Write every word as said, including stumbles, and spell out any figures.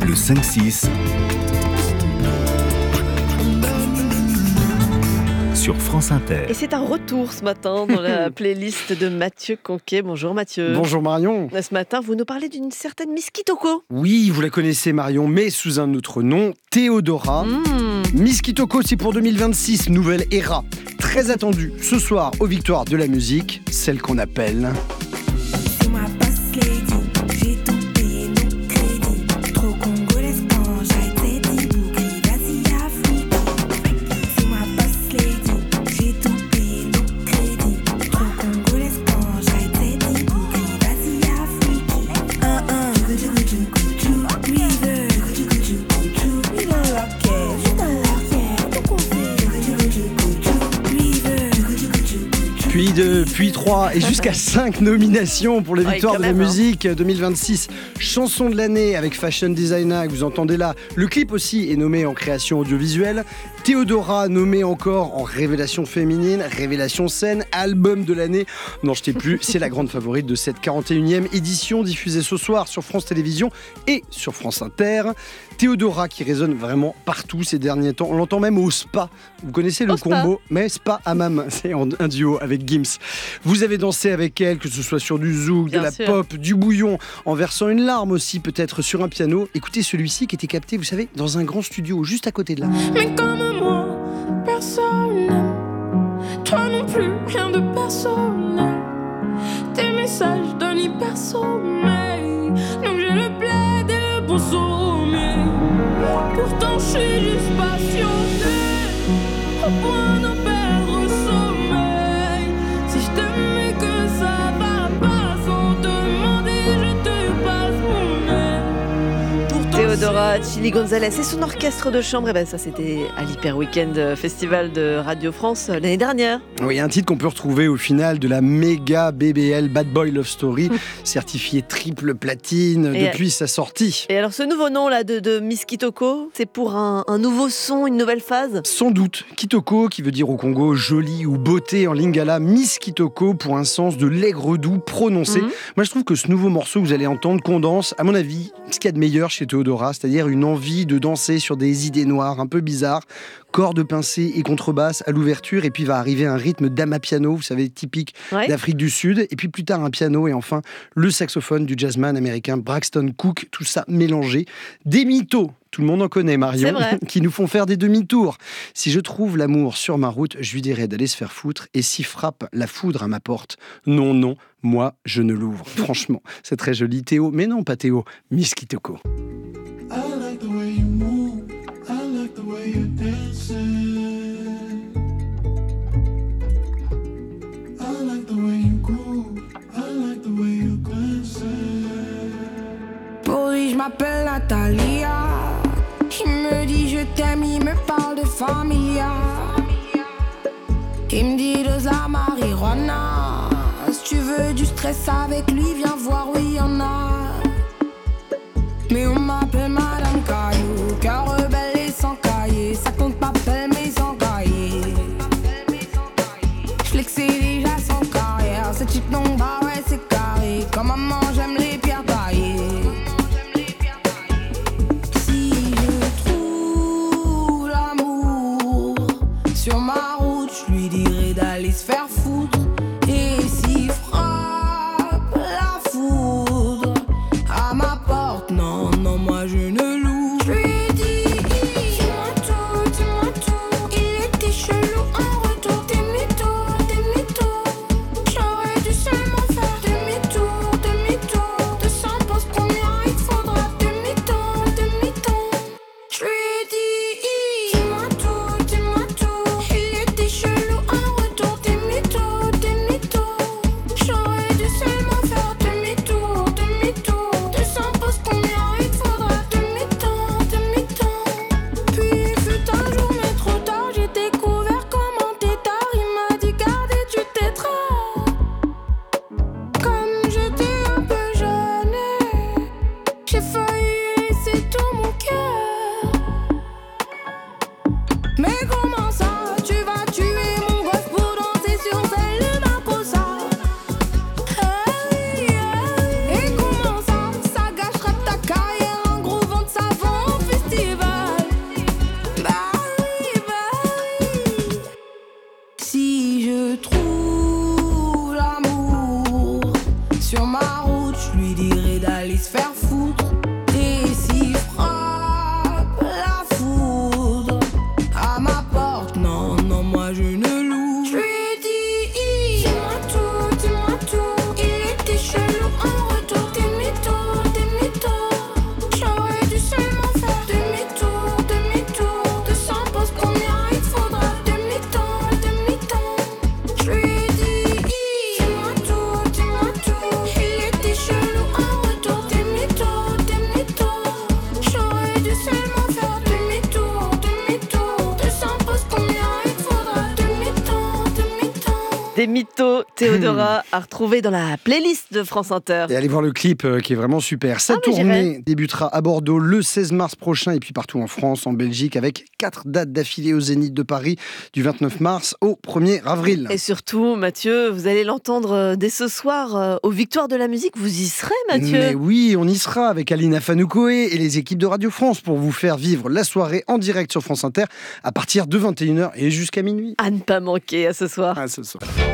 Le cinq six sur France Inter. Et c'est un retour ce matin dans la playlist de Mathieu Conquet. Bonjour Mathieu. Bonjour Marion. Ce matin, vous nous parlez d'une certaine Miss Kitoko. Oui, vous la connaissez Marion, mais sous un autre nom, Théodora. Mmh. Miss Kitoko, c'est pour deux mille vingt-six, nouvelle era. Très attendue ce soir aux Victoires de la musique, celle qu'on appelle... Puis deux, puis trois et jusqu'à cinq nominations pour les ouais, Victoires de la même, musique deux mille vingt-six. Chanson de l'année avec Fashion Designer que vous entendez là. Le clip aussi est nommé en création audiovisuelle. Théodora nommée encore en révélation féminine, révélation scène, album de l'année. Non, je t'ai plus, c'est la grande favorite de cette quarante et unième édition diffusée ce soir sur France Télévisions et sur France Inter. Théodora qui résonne vraiment partout ces derniers temps. On l'entend même au spa. Vous connaissez le au combo, spa. mais spa hammam, c'est un duo avec Gims. Vous avez dansé avec elle, que ce soit sur du zouk, Bien de la sûr. pop, du bouillon, en versant une larme aussi peut-être sur un piano. Écoutez celui-ci qui était capté, vous savez, dans un grand studio juste à côté de là. Mais comme moi, personne n'aime. Toi non plus, rien de personnel. Tes messages donnent hyper sommeil. Donc j'ai le plaid et le bon sommeil. Pourtant je suis juste passionnée, au point d'en perdre sommeil. Si je t'aimais que ça va pas, sans demander je te passe mon aile. Pourtant, Théodora Chili Gonzalez et son orchestre de chambre. Et ben ça, c'était à l'Hyper Weekend Festival de Radio France l'année dernière. Oui, un titre qu'on peut retrouver au final de la méga B B L Bad Boy Love Story, certifié triple platine Et depuis sa sortie. Et alors ce nouveau nom là de, de Miss Kitoko, c'est pour un, un nouveau son, une nouvelle phase? Sans doute, Kitoko, qui veut dire au Congo jolie ou beauté en lingala, Miss Kitoko pour un sens de l'aigre doux prononcé. Mmh. Moi je trouve que ce nouveau morceau que vous allez entendre condense, à mon avis, ce qu'il y a de meilleur chez Théodora, c'est-à-dire une envie de danser sur des idées noires un peu bizarres, cordes pincées et contrebasse à l'ouverture, et puis va arriver un rythme d'amapiano, vous savez, typique Ouais. d'Afrique du Sud, et puis plus tard un piano, et enfin le saxophone du jazzman américain Braxton Cook, tout ça mélangé. Des mythos, tout le monde en connaît Marion, C'est vrai. qui nous font faire des demi-tours. Si je trouve l'amour sur ma route, je lui dirais d'aller se faire foutre, et si frappe la foudre à ma porte, non, non, moi je ne l'ouvre. Franchement, c'est très joli Théo, mais non pas Théo, Miss Kitoko. I like the way you move, I like the way you're dancing. I like the way you groove, I like the way you're glancing. pour lui je m'appelle Natalia. Il me dit je t'aime, il me parle de familia. Il me dit de la marijuana. Si tu veux du stress avec lui, viens voir, oui y'en a. Mais on m'appelle Madame Caillou, cœur rebelle et sans cahier. Ça compte pas belle mais sans cahier. Je l'excès déjà sans carrière. Ce type non bah ouais c'est carré. Comme maman j'aime les pierres taillées. Si je trouve l'amour sur ma route, je lui dirai d'aller se faire foutre. Et s'il frappe la foudre à ma porte, non, non, moi je ne loue. Je lui ai dit, dis-moi tout, dis-moi tout. Il était chelou en retour. Demi-tour, demi-tour. J'aurais dû seulement faire demi-tour, demi-tour. deux cents postes, combien il faudra? Demi-tour, demi-tour. Je lui ai dit, dis-moi tout, dis-moi tout. Il était chelou en retour. Demi-tour, demi-tour. J'aurais dû seulement faire demi-tour, demi-tour. deux cents postes, combien il faudra? Demi-tour, demi-tour. Puis fut un jour, mais trop tard, j'ai découvert comment tétard. Il m'a dit garder tu tétras. Comme j'étais un peu jeune, j'ai failli laisser tout mon cœur. Mais comment ça, tu vas tuer mon gosse pour danser sur celle de ma cosa? Hey, hey. Et comment ça, ça gâchera ta carrière en gros vent de savon? Des mythos, Théodora, à retrouver dans la playlist de France Inter. Et allez voir le clip euh, qui est vraiment super. Sa Ah, mais tournée j'irai. débutera à Bordeaux le seize mars prochain et puis partout en France, en Belgique, avec quatre dates d'affilée au Zénith de Paris du vingt-neuf mars au premier avril. Et surtout, Mathieu, vous allez l'entendre euh, dès ce soir euh, aux Victoires de la musique. Vous y serez, Mathieu? Mais oui, on y sera avec Alina Fanoukoé et les équipes de Radio France pour vous faire vivre la soirée en direct sur France Inter à partir de vingt et une heures et jusqu'à minuit. À ne pas manquer à ce soir. À ce soir.